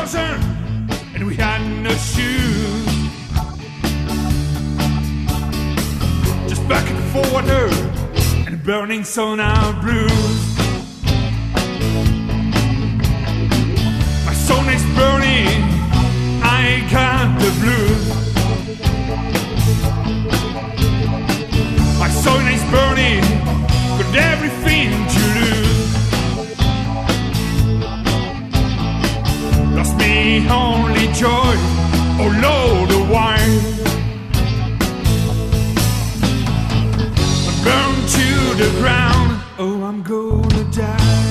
frozen and we had no shoes. Just back and forward and a burning sun out blues. My soul is burning, I got the blues. My soul is burning, got everything to lose. Lost me only joy, oh Lord, the wine. I'm burned to the ground, oh I'm gonna die.